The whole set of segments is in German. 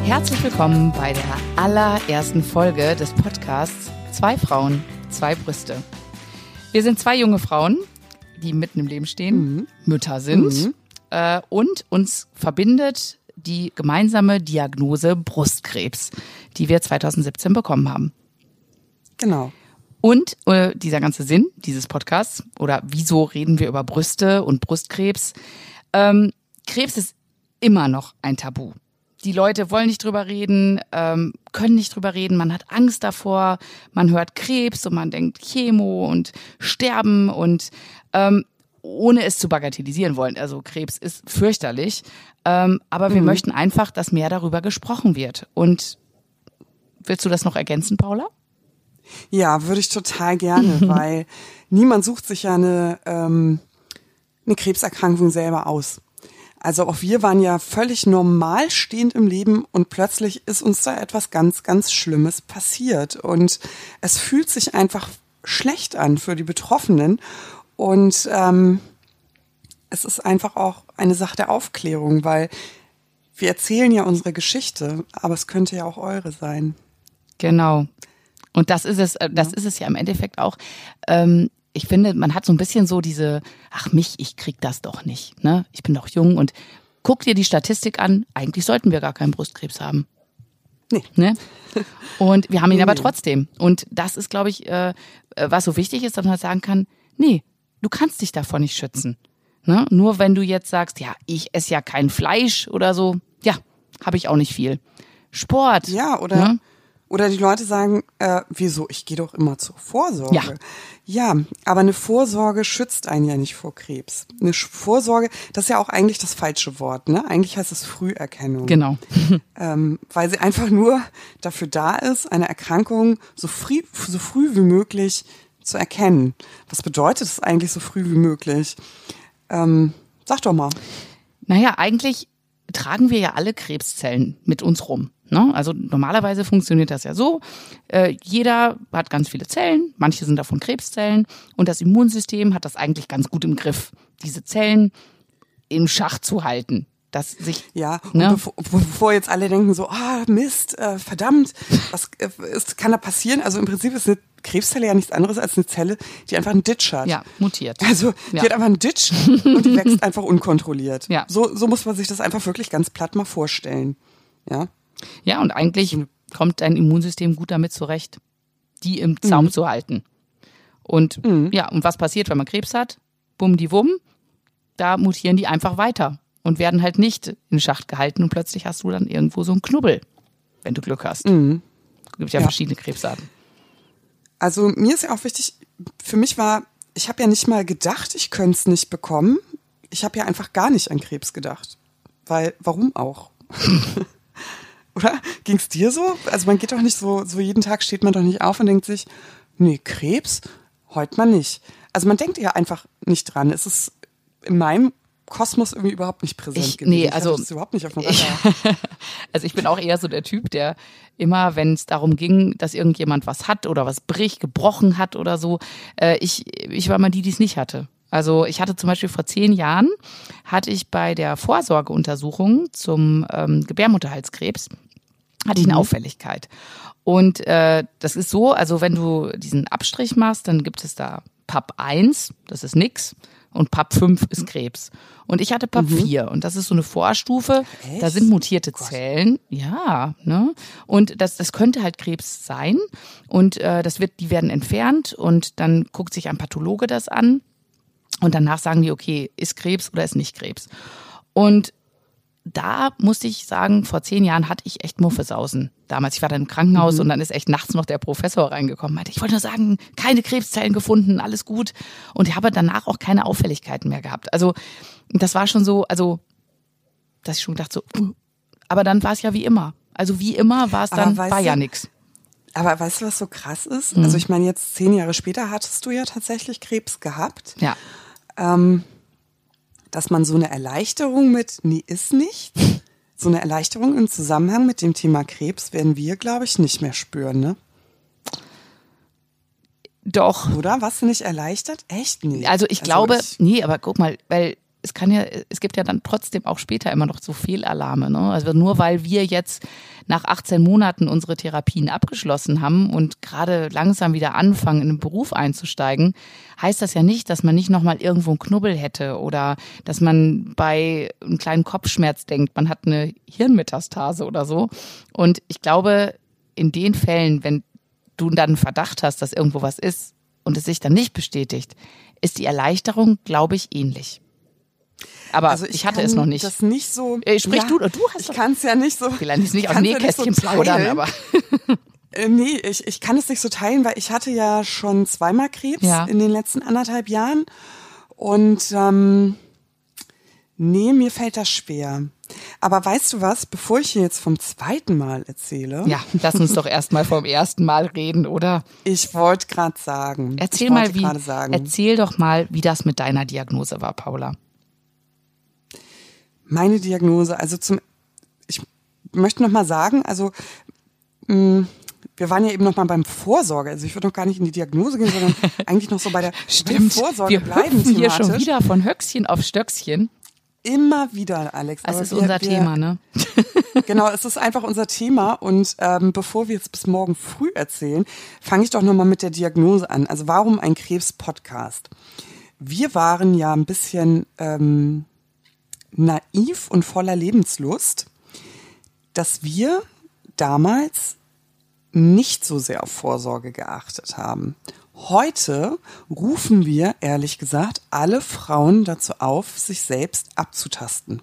Herzlich willkommen bei der allerersten Folge des Podcasts Zwei Frauen, zwei Brüste. Wir sind zwei junge Frauen, die mitten im Leben stehen, Mütter sind und uns verbindet die gemeinsame Diagnose Brustkrebs, die wir 2017 bekommen haben. Genau. Und dieser ganze Sinn dieses Podcasts, oder wieso reden wir über Brüste und Brustkrebs? Krebs ist immer noch ein Tabu. Die Leute wollen nicht drüber reden, können nicht drüber reden, man hat Angst davor, man hört Krebs und man denkt Chemo und Sterben und ohne es zu bagatellisieren wollen. Also Krebs ist fürchterlich, aber wir möchten einfach, dass mehr darüber gesprochen wird. Und willst du das noch ergänzen, Paula? Ja, würde ich total gerne, weil niemand sucht sich ja eine Krebserkrankung selber aus. Also auch wir waren ja völlig normal stehend im Leben und plötzlich ist uns da etwas ganz, ganz Schlimmes passiert. Und es fühlt sich einfach schlecht an für die Betroffenen. Und es ist einfach auch eine Sache der Aufklärung, weil wir erzählen ja unsere Geschichte, aber es könnte ja auch eure sein. Genau. Und das ist es ja im Endeffekt auch. Ich finde, man hat so ein bisschen so diese, ich krieg das doch nicht, ne? Ich bin doch jung und guck dir die Statistik an, eigentlich sollten wir gar keinen Brustkrebs haben. Nee. Ne? Und wir haben ihn aber trotzdem. Und das ist, glaube ich, was so wichtig ist, dass man sagen kann, nee, du kannst dich davor nicht schützen. Ne? Nur wenn du jetzt sagst, ja, ich esse ja kein Fleisch oder so, ja, habe ich auch nicht viel. Sport. Ja, oder... Ne? Oder die Leute sagen, wieso, ich gehe doch immer zur Vorsorge. Ja, aber eine Vorsorge schützt einen ja nicht vor Krebs. Eine Vorsorge, das ist ja auch eigentlich das falsche Wort, ne? Eigentlich heißt es Früherkennung. Genau. Weil sie einfach nur dafür da ist, eine Erkrankung so früh wie möglich zu erkennen. Was bedeutet es eigentlich so früh wie möglich? Sag doch mal. Naja, eigentlich tragen wir ja alle Krebszellen mit uns rum. Ne? Also normalerweise funktioniert das ja so, jeder hat ganz viele Zellen, manche sind davon Krebszellen und das Immunsystem hat das eigentlich ganz gut im Griff, diese Zellen im Schach zu halten. Dass sich, ja, ne? Und bevor jetzt alle denken so, Mist, verdammt, was kann da passieren? Also im Prinzip ist eine Krebszelle ja nichts anderes als eine Zelle, die einfach einen Ditch hat. Ja, mutiert. Also die hat einfach einen Ditch und die wächst einfach unkontrolliert. Ja. So muss man sich das einfach wirklich ganz platt mal vorstellen. Ja. Ja, und eigentlich kommt dein Immunsystem gut damit zurecht, die im Zaum zu halten. Und ja, und was passiert, wenn man Krebs hat? Bumm, da mutieren die einfach weiter und werden halt nicht in Schacht gehalten und plötzlich hast du dann irgendwo so einen Knubbel, wenn du Glück hast. Es gibt ja verschiedene Krebsarten. Also mir ist ja auch wichtig, für mich ich habe ja nicht mal gedacht, ich könnte es nicht bekommen. Ich habe ja einfach gar nicht an Krebs gedacht. Weil, warum auch? Oder? Ging's dir so? Also man geht doch nicht so jeden Tag steht man doch nicht auf und denkt sich, nee, Krebs? Heute mal nicht. Also man denkt ja einfach nicht dran. Es ist in meinem Kosmos irgendwie überhaupt nicht präsent gewesen. Ich hatte das überhaupt nicht auf dem Radar. Also ich bin auch eher so der Typ, der immer, wenn es darum ging, dass irgendjemand was hat oder was gebrochen hat oder so, ich war mal die es nicht hatte. Also ich hatte zum Beispiel vor 10 Jahren, hatte ich bei der Vorsorgeuntersuchung zum Gebärmutterhalskrebs, hatte ich eine Auffälligkeit. Und das ist so, also wenn du diesen Abstrich machst, dann gibt es da PAP 1, das ist nix, und PAP 5 ist Krebs. Und ich hatte PAP 4 und das ist so eine Vorstufe, Echt? Da sind mutierte Zellen, ja, ne? Und das könnte halt Krebs sein und die werden entfernt und dann guckt sich ein Pathologe das an und danach sagen die, okay, ist Krebs oder ist nicht Krebs. Und da musste ich sagen, vor 10 Jahren hatte ich echt Muffesausen. Damals, ich war dann im Krankenhaus und dann ist echt nachts noch der Professor reingekommen. Meinte, ich wollte nur sagen, keine Krebszellen gefunden, alles gut. Und ich habe danach auch keine Auffälligkeiten mehr gehabt. Also das war schon so, dass ich schon dachte so, aber dann war es ja wie immer. Also wie immer war es dann, war ja nix. Aber weißt du, was so krass ist? Also ich meine, jetzt 10 Jahre später hattest du ja tatsächlich Krebs gehabt. Ja. Dass man so eine Erleichterung ist nicht, so eine Erleichterung im Zusammenhang mit dem Thema Krebs werden wir, glaube ich, nicht mehr spüren, ne? Doch. Oder? Warst du nicht erleichtert? Echt nicht? Also ich glaube, nee, aber guck mal, weil es gibt ja dann trotzdem auch später immer noch so Fehlalarme, ne? Also nur weil wir jetzt nach 18 Monaten unsere Therapien abgeschlossen haben und gerade langsam wieder anfangen, in den Beruf einzusteigen, heißt das ja nicht, dass man nicht nochmal irgendwo einen Knubbel hätte oder dass man bei einem kleinen Kopfschmerz denkt, man hat eine Hirnmetastase oder so. Und ich glaube, in den Fällen, wenn du dann einen Verdacht hast, dass irgendwo was ist und es sich dann nicht bestätigt, ist die Erleichterung, glaube ich, ähnlich. Aber also ich hatte es noch nicht. Das nicht so. Sprich ja, du hast ich kann es ja nicht so. Vielleicht nicht aus dem Nähkästchen plaudern, aber. Nee, ich kann es nicht so teilen, weil ich hatte ja schon 2-mal Krebs in den letzten 1,5 Jahren. Und nee, mir fällt das schwer. Aber weißt du was, bevor ich hier jetzt vom 2. Mal erzähle. Ja, lass uns doch erstmal vom 1. Mal reden, oder? Ich wollte gerade sagen. Erzähl doch mal, wie das mit deiner Diagnose war, Paula. Meine Diagnose, also ich möchte noch mal sagen, also wir waren ja eben noch mal beim Vorsorge, also ich würde noch gar nicht in die Diagnose gehen, sondern eigentlich noch so bei der Vorsorge bleiben. Wir hier schon wieder von Höchstchen auf Stöckchen. Immer wieder, Alex. Das ist unser Thema, ne? Genau, es ist einfach unser Thema und bevor wir jetzt bis morgen früh erzählen, fange ich doch noch mal mit der Diagnose an. Also warum ein Krebs-Podcast? Wir waren ja ein bisschen naiv und voller Lebenslust, dass wir damals nicht so sehr auf Vorsorge geachtet haben. Heute rufen wir, ehrlich gesagt, alle Frauen dazu auf, sich selbst abzutasten.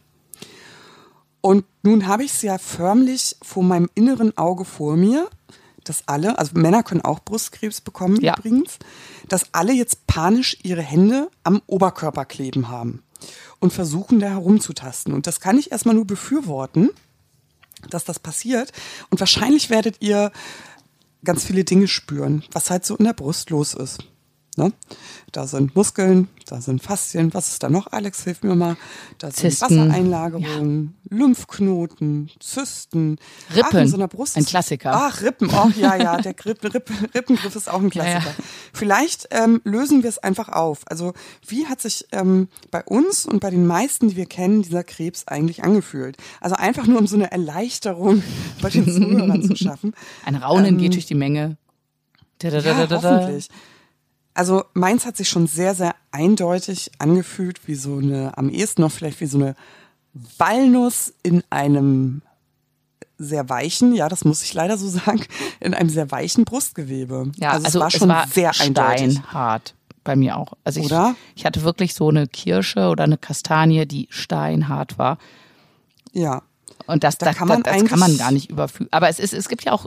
Und nun habe ich es ja förmlich vor meinem inneren Auge vor mir, dass alle, also Männer können auch Brustkrebs bekommen übrigens, dass alle jetzt panisch ihre Hände am Oberkörper kleben haben und versuchen, da herumzutasten. Und das kann ich erstmal nur befürworten, dass das passiert. Und wahrscheinlich werdet ihr ganz viele Dinge spüren, was halt so in der Brust los ist. Ne? Da sind Muskeln, da sind Faszien, was ist da noch, Alex, hilf mir mal. Da sind Zysten, Wassereinlagerungen, Lymphknoten, Zysten. Rippen, in so einer Brust ein Klassiker. Ach, Rippen, oh ja, der Rippengriff ist auch ein Klassiker. Ja. Vielleicht lösen wir es einfach auf. Also wie hat sich bei uns und bei den meisten, die wir kennen, dieser Krebs eigentlich angefühlt? Also einfach nur, um so eine Erleichterung bei den Zuhörern zu schaffen. Ein Raunen geht durch die Menge. Ja, hoffentlich. Also meins hat sich schon sehr, sehr eindeutig angefühlt, wie so eine, am ehesten noch vielleicht wie so eine Walnuss in einem sehr weichen, ja, das muss ich leider so sagen, in einem sehr weichen Brustgewebe. Ja, also es war schon sehr eindeutig. Steinhart bei mir auch. Also oder? Ich hatte wirklich so eine Kirsche oder eine Kastanie, die steinhart war. Ja. Und das kann man gar nicht überfühlen. Aber es gibt ja auch,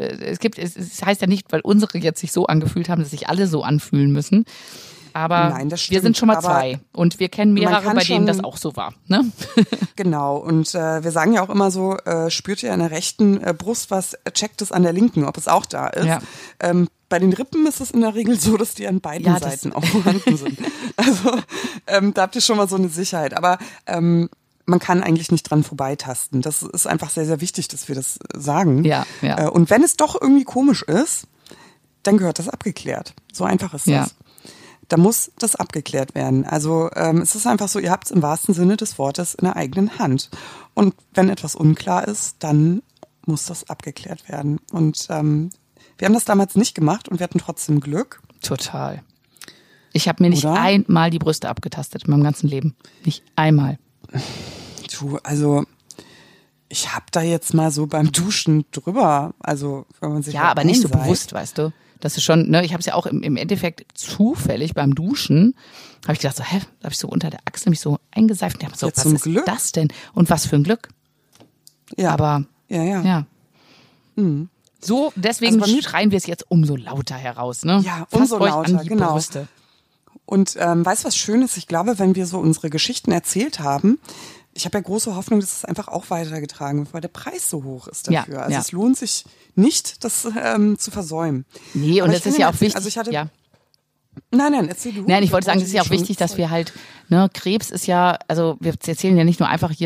es heißt ja nicht, weil unsere jetzt sich so angefühlt haben, dass sich alle so anfühlen müssen. Aber nein, das stimmt. Wir sind schon mal 2 und wir kennen mehrere, bei denen das auch so war. Ne? Genau, und wir sagen ja auch immer so, spürt ihr an der rechten Brust was, checkt es an der linken, ob es auch da ist. Ja. Bei den Rippen ist es in der Regel so, dass die an beiden Seiten auch vorhanden sind. Also da habt ihr schon mal so eine Sicherheit. Aber man kann eigentlich nicht dran vorbeitasten. Das ist einfach sehr, sehr wichtig, dass wir das sagen. Ja. Und wenn es doch irgendwie komisch ist, dann gehört das abgeklärt. So einfach ist das. Ja. Da muss das abgeklärt werden. Also es ist einfach so, ihr habt es im wahrsten Sinne des Wortes in der eigenen Hand. Und wenn etwas unklar ist, dann muss das abgeklärt werden. Und wir haben das damals nicht gemacht und wir hatten trotzdem Glück. Total. Ich habe mir nicht einmal die Brüste abgetastet in meinem ganzen Leben. Nicht einmal. Du, also ich habe da jetzt mal so beim Duschen drüber, also wenn man sich ja, aber nicht so bewusst, weißt du. Das ist schon, ne, ich habe es ja auch im Endeffekt zufällig beim Duschen, habe ich gedacht so, da habe ich so unter der Achsel mich so eingeseift und dachte so, was ist das denn? Und was für ein Glück. Ja. Aber ja. Mhm. So, deswegen also schreien wir es jetzt umso lauter heraus, ne? Ja, umso lauter, an die Brüste. Und weißt du, was schön ist? Ich glaube, wenn wir so unsere Geschichten erzählt haben, ich habe ja große Hoffnung, dass es einfach auch weitergetragen wird, weil der Preis so hoch ist dafür. Ja, also es lohnt sich nicht, das zu versäumen. Nee, und es ist ja auch wichtig. Also ich hatte, ja. Nein, erzähl du. Nein, ich wollte sagen, es ist ja auch wichtig, dass wir halt, ne, Krebs ist ja, also wir erzählen ja nicht nur einfach hier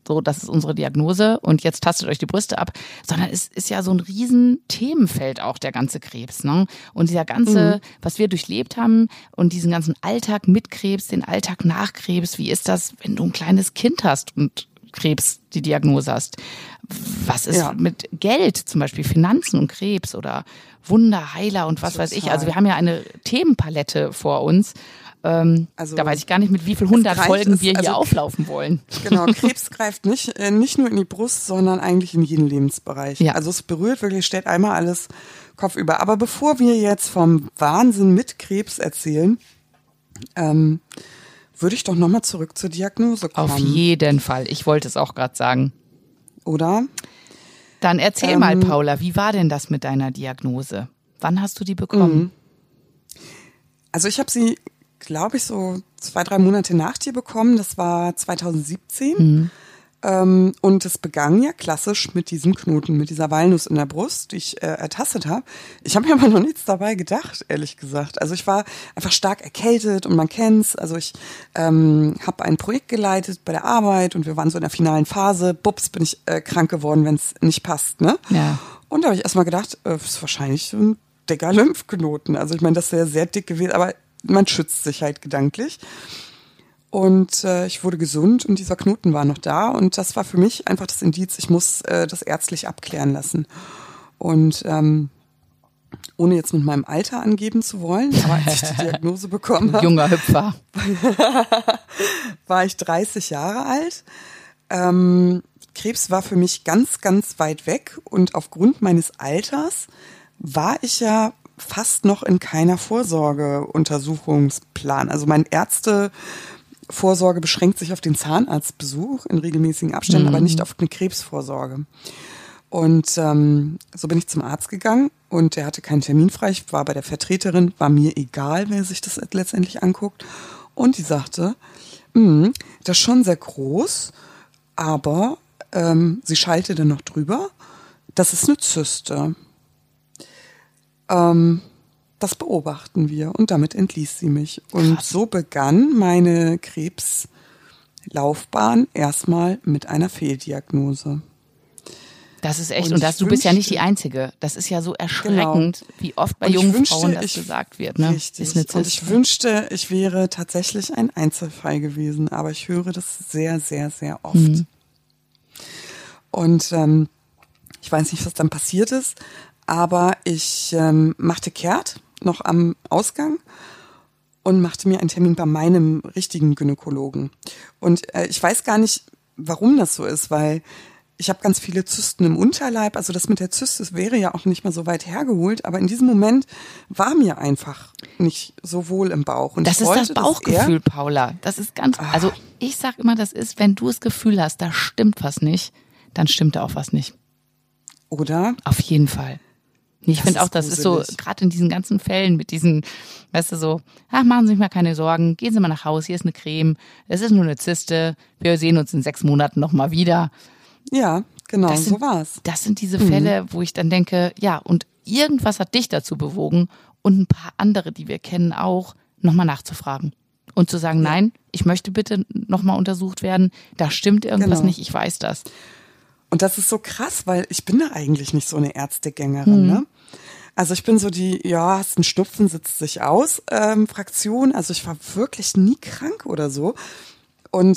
so, das ist unsere Diagnose und jetzt tastet euch die Brüste ab, sondern es ist ja so ein riesen Themenfeld auch, der ganze Krebs, ne? Und dieser ganze, was wir durchlebt haben und diesen ganzen Alltag mit Krebs, den Alltag nach Krebs, wie ist das, wenn du ein kleines Kind hast und Krebs die Diagnose hast? Was ist mit Geld, zum Beispiel Finanzen und Krebs oder Wunderheiler und was weiß ich? Also wir haben ja eine Themenpalette vor uns. Also, da weiß ich gar nicht, mit wie viel 100 Folgen wir hier auflaufen wollen. Genau, Krebs greift nicht nur in die Brust, sondern eigentlich in jeden Lebensbereich. Ja. Also es berührt wirklich, stellt einmal alles kopfüber. Aber bevor wir jetzt vom Wahnsinn mit Krebs erzählen, würde ich doch nochmal zurück zur Diagnose kommen. Auf jeden Fall. Ich wollte es auch gerade sagen. Oder? Dann erzähl mal, Paula, wie war denn das mit deiner Diagnose? Wann hast du die bekommen? Also ich habe sie, glaube ich, so 2-3 Monate nach dir bekommen. Das war 2017. Und es begann ja klassisch mit diesem Knoten, mit dieser Walnuss in der Brust, die ich ertastet habe. Ich habe mir aber noch nichts dabei gedacht, ehrlich gesagt. Also ich war einfach stark erkältet und man kennt's. Also ich habe ein Projekt geleitet bei der Arbeit und wir waren so in der finalen Phase. Bups, bin ich krank geworden, wenn es nicht passt, ne? Ja. Und da habe ich erstmal gedacht, ist wahrscheinlich so ein dicker Lymphknoten. Also ich meine, das wäre sehr dick gewesen, aber man schützt sich halt gedanklich. Und ich wurde gesund und dieser Knoten war noch da. Und das war für mich einfach das Indiz, ich muss das ärztlich abklären lassen. Und ohne jetzt mit meinem Alter angeben zu wollen, aber als ich die Diagnose bekommen habe, junger Hüpfer, war ich 30 Jahre alt. Krebs war für mich ganz, ganz weit weg. Und aufgrund meines Alters war ich ja fast noch in keiner Vorsorgeuntersuchungsplan. Also mein Vorsorge beschränkt sich auf den Zahnarztbesuch in regelmäßigen Abständen, aber nicht auf eine Krebsvorsorge. Und so bin ich zum Arzt gegangen und der hatte keinen Termin frei. Ich war bei der Vertreterin, war mir egal, wer sich das letztendlich anguckt. Und die sagte, das ist schon sehr groß, aber sie schaltete noch drüber, das ist eine Zyste. Das beobachten wir und damit entließ sie mich. Und so begann meine Krebslaufbahn erstmal mit einer Fehldiagnose. Das ist echt, und du bist ja nicht die Einzige. Das ist ja so erschreckend, wie oft bei jungen Frauen das gesagt wird. Ne? Richtig. Und ich wünschte, ich wäre tatsächlich ein Einzelfall gewesen, aber ich höre das sehr, sehr, sehr oft. Und ich weiß nicht, was dann passiert ist, aber ich machte kehrt noch am Ausgang und machte mir einen Termin bei meinem richtigen Gynäkologen. Und ich weiß gar nicht, warum das so ist, weil ich habe ganz viele Zysten im Unterleib. Also das mit der Zyste wäre ja auch nicht mal so weit hergeholt. Aber in diesem Moment war mir einfach nicht so wohl im Bauch. Und das ist das Bauchgefühl, Paula. Das ist ganz, also ich sag immer, das ist, wenn du das Gefühl hast, da stimmt was nicht, dann stimmt da auch was nicht. Oder? Auf jeden Fall. Ich finde auch, das ist so, gerade in diesen ganzen Fällen mit diesen, weißt du, so, machen Sie sich mal keine Sorgen, gehen Sie mal nach Hause, hier ist eine Creme, es ist nur eine Zyste, wir sehen uns in 6 Monaten nochmal wieder. Ja, genau, so war's. Das sind diese Fälle, wo ich dann denke, ja, und irgendwas hat dich dazu bewogen und ein paar andere, die wir kennen, auch, nochmal nachzufragen. Und zu sagen, nein, ich möchte bitte nochmal untersucht werden, da stimmt irgendwas nicht, ich weiß das. Und das ist so krass, weil ich bin da eigentlich nicht so eine Ärztegängerin, ne? Also ich bin so die, hast einen Schnupfen, sitzt sich aus, Fraktion. Also ich war wirklich nie krank oder so. Und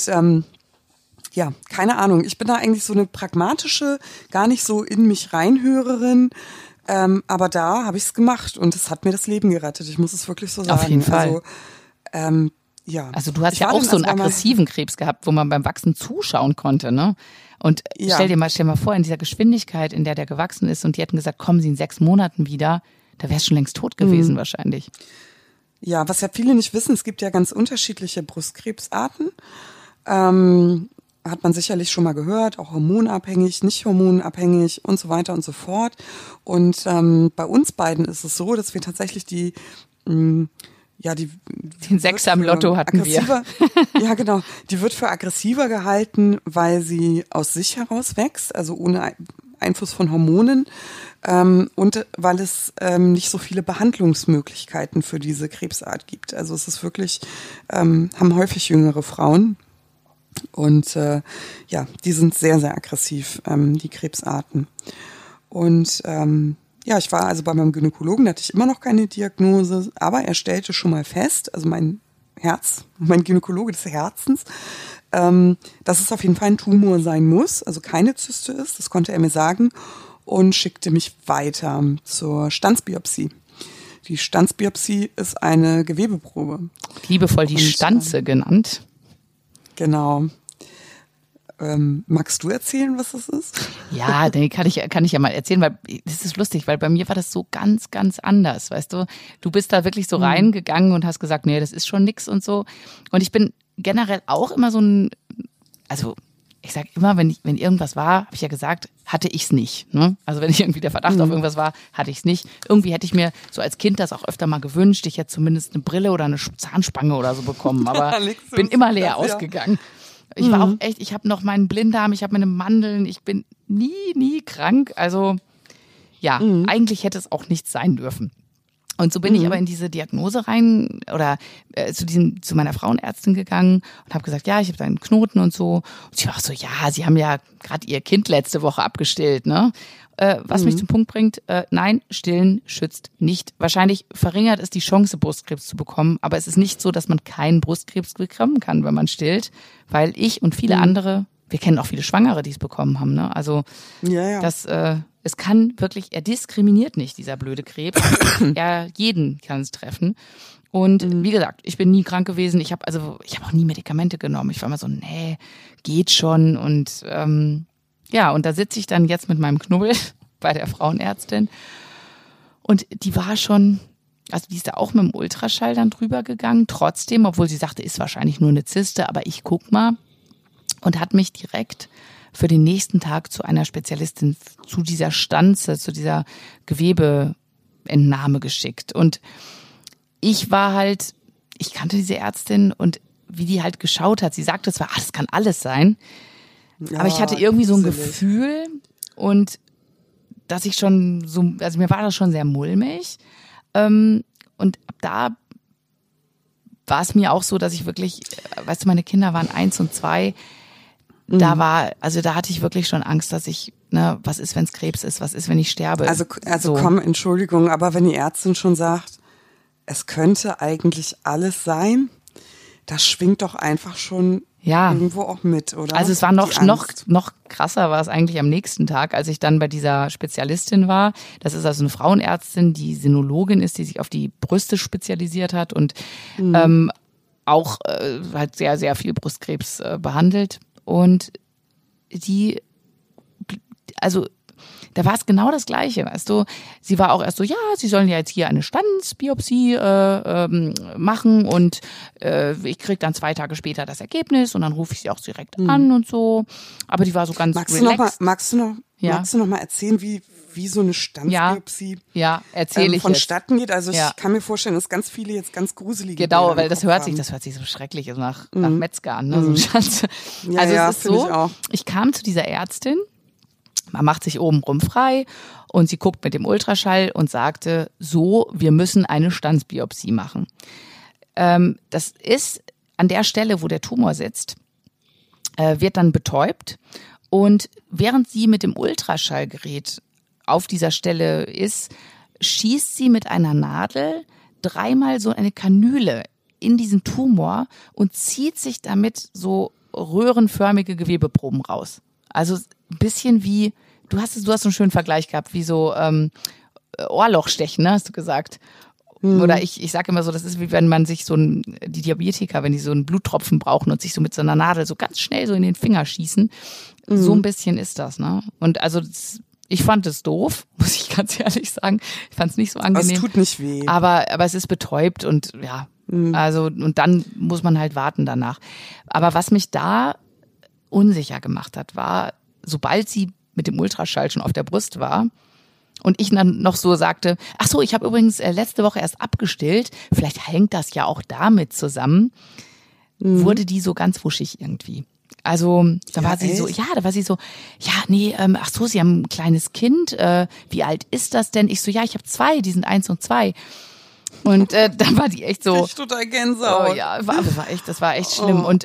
keine Ahnung. Ich bin da eigentlich so eine pragmatische, gar nicht so in mich reinhörerin. Aber da habe ich es gemacht und es hat mir das Leben gerettet. Ich muss es wirklich so sagen. Auf jeden Fall. Also, Also du hast ja auch so einen aggressiven Krebs gehabt, wo man beim Wachsen zuschauen konnte, ne? Und stell dir mal vor, in dieser Geschwindigkeit, in der gewachsen ist und die hätten gesagt, kommen Sie in 6 Monaten wieder, da wär's schon längst tot gewesen wahrscheinlich. Ja, was ja viele nicht wissen, es gibt ja ganz unterschiedliche Brustkrebsarten. Hat man sicherlich schon mal gehört, auch hormonabhängig, nicht hormonabhängig und so weiter und so fort. Und bei uns beiden ist es so, dass wir tatsächlich den Sechser im Lotto hatten wir. Ja, genau. Die wird für aggressiver gehalten, weil sie aus sich heraus wächst, also ohne Einfluss von Hormonen, und weil es nicht so viele Behandlungsmöglichkeiten für diese Krebsart gibt. Also es ist wirklich, haben häufig jüngere Frauen. Und ja, die sind sehr, sehr aggressiv, die Krebsarten. Und ja, ich war also bei meinem Gynäkologen, da hatte ich immer noch keine Diagnose, aber er stellte schon mal fest, also mein Gynäkologe des Herzens, dass es auf jeden Fall ein Tumor sein muss, also keine Zyste ist, das konnte er mir sagen, und schickte mich weiter zur Stanzbiopsie. Die Stanzbiopsie ist eine Gewebeprobe. Liebevoll die Stanze genannt. Genau. Magst du erzählen, was das ist? Ja, kann ich ja mal erzählen, weil das ist lustig, weil bei mir war das so ganz, ganz anders, weißt du. Du bist da wirklich so reingegangen und hast gesagt, nee, das ist schon nix und so. Und ich bin generell auch immer so also ich sag immer, wenn irgendwas war, habe ich ja gesagt, hatte ich's nicht. Ne? Also wenn ich irgendwie der Verdacht auf irgendwas war, hatte ich's nicht. Irgendwie hätte ich mir so als Kind das auch öfter mal gewünscht, ich hätte zumindest eine Brille oder eine Zahnspange oder so bekommen, aber bin immer leer ausgegangen. Ich war auch echt, ich habe noch meinen Blinddarm, ich habe meine Mandeln, ich bin nie krank. Also ja, eigentlich hätte es auch nichts sein dürfen. Und so bin ich aber in diese Diagnose rein oder zu meiner Frauenärztin gegangen und habe gesagt, ja, ich habe da einen Knoten und so. Und sie war auch so, ja, Sie haben ja gerade Ihr Kind letzte Woche abgestillt, ne? Was mich zum Punkt bringt, nein, Stillen schützt nicht. Wahrscheinlich verringert es die Chance, Brustkrebs zu bekommen, aber es ist nicht so, dass man keinen Brustkrebs bekommen kann, wenn man stillt, weil ich und viele andere, wir kennen auch viele Schwangere, die es bekommen haben, ne? Also es kann wirklich, er diskriminiert nicht, dieser blöde Krebs. Jeden kann es treffen. Und wie gesagt, ich bin nie krank gewesen. Ich habe auch nie Medikamente genommen. Ich war immer so, nee, geht schon. Und ja, und da sitze ich dann jetzt mit meinem Knubbel bei der Frauenärztin. Und die war schon, also die ist da auch mit dem Ultraschall dann drüber gegangen. Trotzdem, obwohl sie sagte, ist wahrscheinlich nur eine Zyste, aber ich guck mal. Und hat mich direkt für den nächsten Tag zu einer Spezialistin zu dieser Stanze, zu dieser Gewebeentnahme geschickt. Und ich kannte diese Ärztin und wie die halt geschaut hat, sie sagte zwar, das kann alles sein, ja, aber ich hatte irgendwie so ein Gefühl und dass ich schon so, also mir war das schon sehr mulmig. Und ab da war es mir auch so, dass ich wirklich, weißt du, meine Kinder waren 1 und 2, da hatte ich wirklich schon Angst, dass ich, ne, was ist, wenn es Krebs ist, was ist, wenn ich sterbe? Also so. Komm, Entschuldigung, aber wenn die Ärztin schon sagt, es könnte eigentlich alles sein, das schwingt doch einfach schon irgendwo auch mit, oder? Also es war noch krasser, war es eigentlich am nächsten Tag, als ich dann bei dieser Spezialistin war. Das ist also eine Frauenärztin, die Sinologin ist, die sich auf die Brüste spezialisiert hat und auch halt sehr, sehr viel Brustkrebs behandelt. Und da war es genau das Gleiche, weißt du. Sie war auch erst so, ja, Sie sollen ja jetzt hier eine Stanzbiopsie machen und ich krieg dann 2 Tage später das Ergebnis und dann rufe ich sie auch direkt an und so. Aber die war so ganz relaxed. Magst du noch mal erzählen, wie so eine Stanzbiopsie erzähle ich vonstatten geht? Also ich kann mir vorstellen, dass ganz viele jetzt ganz gruselige Genau, weil das hört sich so schrecklich nach Metzger an, ne? So eine Stanze. Also es ist so, ich kam zu dieser Ärztin, man macht sich obenrum frei und sie guckt mit dem Ultraschall und sagte, so, wir müssen eine Stanzbiopsie machen. Das ist an der Stelle, wo der Tumor sitzt, wird dann betäubt und während sie mit dem Ultraschallgerät auf dieser Stelle ist, schießt sie mit einer Nadel 3-mal so eine Kanüle in diesen Tumor und zieht sich damit so röhrenförmige Gewebeproben raus. Also ein bisschen wie, du hast so einen schönen Vergleich gehabt, wie so Ohrlochstechen, ne, hast du gesagt. Oder ich sage immer so, das ist wie wenn man sich die Diabetiker, wenn die so einen Bluttropfen brauchen und sich so mit so einer Nadel so ganz schnell so in den Finger schießen. So ein bisschen ist das, ne? Und also ich fand es doof, muss ich ganz ehrlich sagen. Ich fand es nicht so angenehm. Es tut nicht weh. Aber es ist betäubt und ja, also und dann muss man halt warten danach. Aber was mich da unsicher gemacht hat, war, sobald sie mit dem Ultraschall schon auf der Brust war und ich dann noch so sagte, ach so, ich habe übrigens letzte Woche erst abgestillt, vielleicht hängt das ja auch damit zusammen, wurde die so ganz wuschig irgendwie. Also da war sie so, ach so, Sie haben ein kleines Kind, wie alt ist das denn? Ich so, ja, ich habe 2, die sind 1 und 2. Und dann war die echt so. Ich total Gänsehaut. Oh ja, das war echt schlimm. Und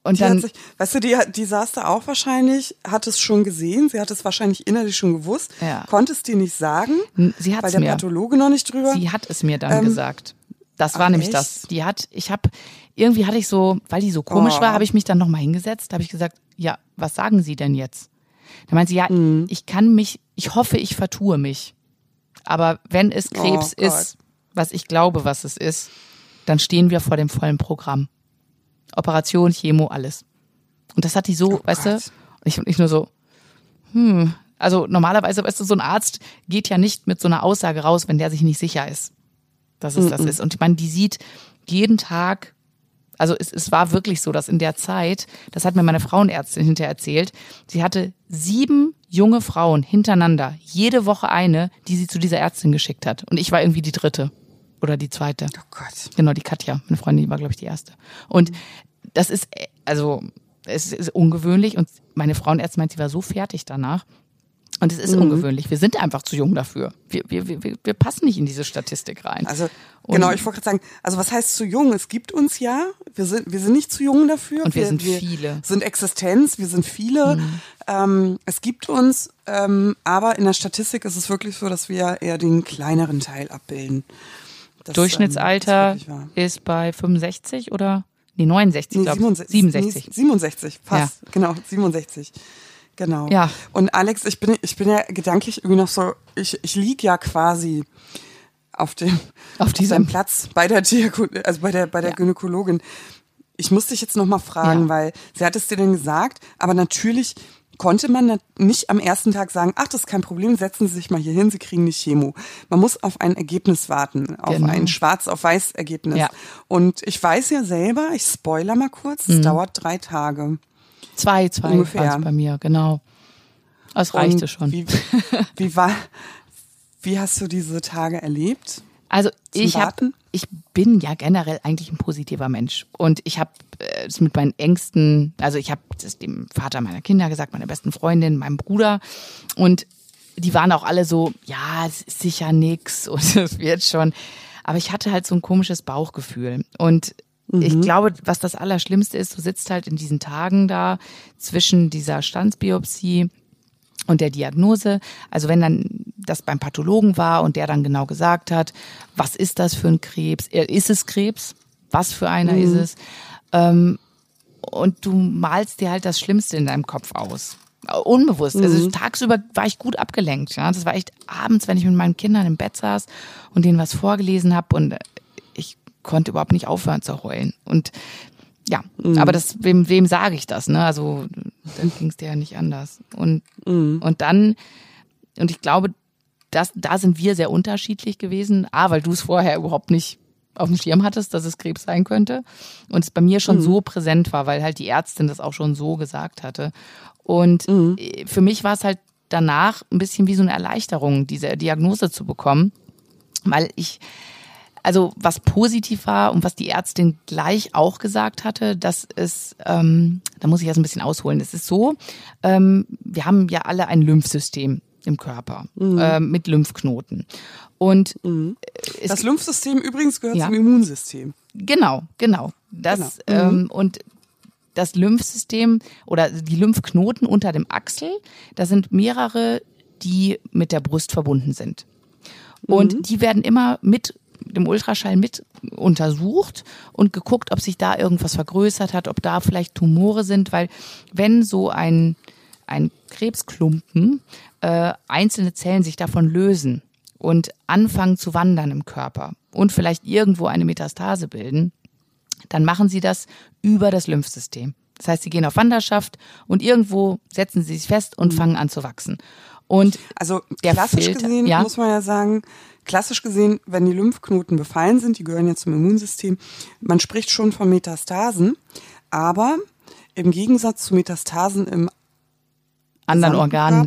Und die dann, hat sich, weißt du, die saß da auch wahrscheinlich, hat es schon gesehen, sie hat es wahrscheinlich innerlich schon gewusst, Ja. konnte es dir nicht sagen, sie hat's weil der mir. Pathologe noch nicht drüber. Sie hat es mir dann gesagt. Das war nämlich echt? das. Irgendwie hatte ich so, weil die so komisch war, habe ich mich dann nochmal hingesetzt, habe ich gesagt, ja, was sagen Sie denn jetzt? Da meint sie, ja, ich hoffe, ich vertue mich. Aber wenn es Krebs ist, was ich glaube, was es ist, dann stehen wir vor dem vollen Programm. Operation, Chemo, alles. Und das hat die so, weißt du, ich nur so, also normalerweise, weißt du, so ein Arzt geht ja nicht mit so einer Aussage raus, wenn der sich nicht sicher ist, dass es das ist. Und ich meine, die sieht jeden Tag, also es war wirklich so, dass in der Zeit, das hat mir meine Frauenärztin hinterher erzählt, sie hatte 7 junge Frauen hintereinander, jede Woche eine, die sie zu dieser Ärztin geschickt hat. Und ich war irgendwie die 3. oder die 2. Oh Gott. Genau, die Katja, meine Freundin, die war, glaube ich, die 1. Und das ist, also es ist ungewöhnlich und meine Frauenärztin meint, sie war so fertig danach. Und es ist ungewöhnlich. Wir sind einfach zu jung dafür. Wir passen nicht in diese Statistik rein. Also genau, ich wollte gerade sagen, also was heißt zu jung? Es gibt uns ja, wir sind nicht zu jung dafür. Und wir sind viele. Sind Existenz, wir sind viele. Es gibt uns, aber in der Statistik ist es wirklich so, dass wir eher den kleineren Teil abbilden. Das, Durchschnittsalter ist bei 65 oder? Nee, 69, glaube ich. 67. 67, fast. Ja. Genau, 67. Genau. Ja. Und Alex, ich bin ja gedanklich irgendwie noch so, ich lieg ja quasi auf diesem Platz bei der Gynäkologin. Ich muss dich jetzt noch mal fragen, weil sie hat es dir denn gesagt, aber natürlich konnte man nicht am ersten Tag sagen, ach, das ist kein Problem, setzen Sie sich mal hier hin, Sie kriegen eine Chemo. Man muss auf ein Ergebnis warten, auf ein Schwarz-auf-Weiß-Ergebnis. Ja. Und ich weiß ja selber, ich spoiler mal kurz, es dauert 3 Tage. 2 ungefähr bei mir, genau. Das reichte schon. Wie hast du diese Tage erlebt? Also ich bin ja generell eigentlich ein positiver Mensch und ich habe es mit meinen Ängsten, also ich habe das dem Vater meiner Kinder gesagt, meiner besten Freundin, meinem Bruder und die waren auch alle so, ja, es ist sicher nix und es wird schon, aber ich hatte halt so ein komisches Bauchgefühl und ich glaube, was das Allerschlimmste ist, du sitzt halt in diesen Tagen da zwischen dieser Standsbiopsie und der Diagnose. Also wenn dann das beim Pathologen war und der dann genau gesagt hat, was ist das für ein Krebs? Ist es Krebs? Was für einer ist es? Und du malst dir halt das Schlimmste in deinem Kopf aus. Unbewusst. Also tagsüber war ich gut abgelenkt. Ja? Das war echt abends, wenn ich mit meinen Kindern im Bett saß und denen was vorgelesen habe und ich konnte überhaupt nicht aufhören zu heulen. Und ja, aber wem sage ich das? Ne? Also dann ging es dir ja nicht anders. Und dann, und ich glaube, da sind wir sehr unterschiedlich gewesen. Weil du es vorher überhaupt nicht auf dem Schirm hattest, dass es Krebs sein könnte. Und es bei mir schon so präsent war, weil halt die Ärztin das auch schon so gesagt hatte. Und für mich war es halt danach ein bisschen wie so eine Erleichterung, diese Diagnose zu bekommen, weil also was positiv war und was die Ärztin gleich auch gesagt hatte, dass es, da muss ich jetzt ein bisschen ausholen, es ist so, wir haben ja alle ein Lymphsystem im Körper mit Lymphknoten. Und das Lymphsystem übrigens gehört zum Immunsystem. Genau. Und das Lymphsystem oder die Lymphknoten unter dem Achsel, da sind mehrere, die mit der Brust verbunden sind. Und die werden immer mit dem Ultraschall mit untersucht und geguckt, ob sich da irgendwas vergrößert hat, ob da vielleicht Tumore sind, weil wenn so ein Krebsklumpen einzelne Zellen sich davon lösen und anfangen zu wandern im Körper und vielleicht irgendwo eine Metastase bilden, dann machen sie das über das Lymphsystem. Das heißt, sie gehen auf Wanderschaft und irgendwo setzen sie sich fest und fangen an zu wachsen. Und also klassisch gesehen muss man ja sagen, wenn die Lymphknoten befallen sind, die gehören ja zum Immunsystem, man spricht schon von Metastasen, aber im Gegensatz zu Metastasen im anderen Organen,